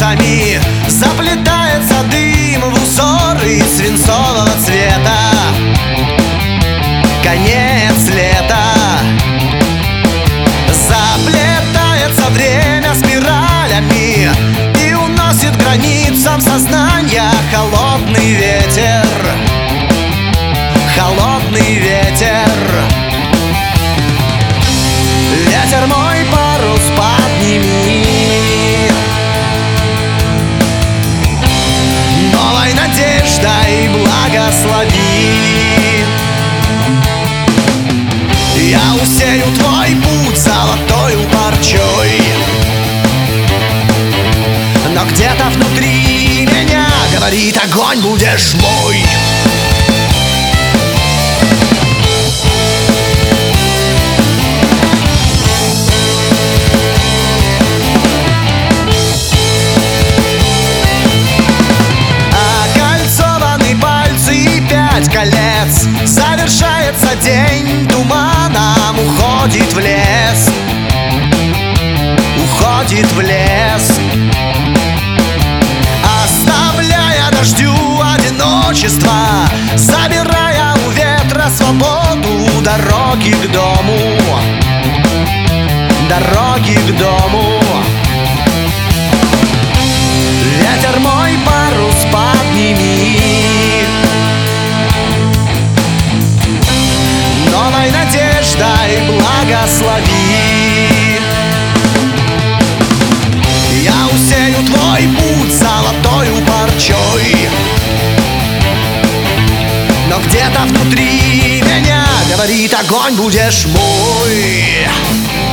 звездами заплетается дым в узоры свинцового цвета. Конец лета. Заплетается время спиралями и уносит границам сознания холодный ветер. Холодный ветер. Ветер, мой парус подними, новой надеждой благослови. Я усею твой путь золотою парчой, но где-то внутри меня говорит огонь, будешь мой. Колец. Завершается день, туманом уходит в лес. Уходит в лес, оставляя дождю одиночество, забирая у ветра свободу. Дороги к дому, дороги к дому. Ветер, мой парус подними, новой надеждой благослови. Я усею твой путь золотою парчой, но где-то внутри меня говорит огонь, будешь мой.